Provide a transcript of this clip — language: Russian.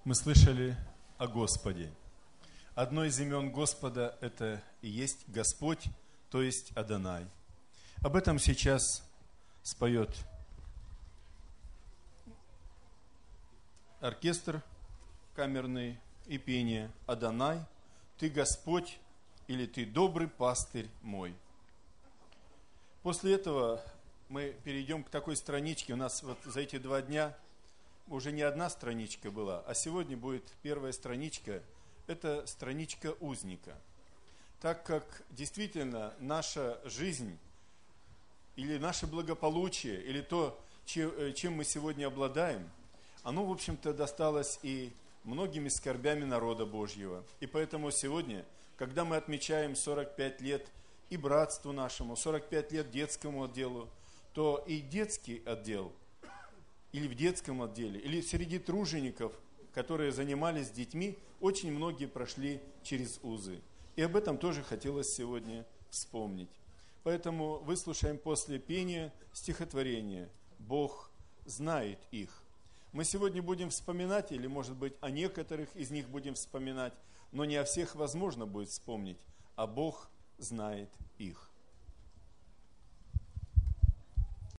Мы слышали о Господе. Одно из имен Господа – это и есть Господь, то есть Адонай. Об этом сейчас споет оркестр камерный и пение «Адонай, Ты Господь» или «Ты добрый пастырь мой». После этого мы перейдем к такой страничке. У нас вот за эти 2 дня уже не одна страничка была, а сегодня будет первая страничка. Это страничка узника. Так как действительно наша жизнь или наше благополучие, или то, чем мы сегодня обладаем, оно, в общем-то, досталось и многими скорбями народа Божьего. И поэтому сегодня, когда мы отмечаем 45 лет и братству нашему, 45 лет детскому отделу, то и детский отдел, или в детском отделе, или среди тружеников, которые занимались с детьми, очень многие прошли через узы. И об этом тоже хотелось сегодня вспомнить. Поэтому выслушаем после пения стихотворение «Бог знает их». Мы сегодня будем вспоминать, или, может быть, о некоторых из них будем вспоминать, но не о всех возможно будет вспомнить, а Бог знает их.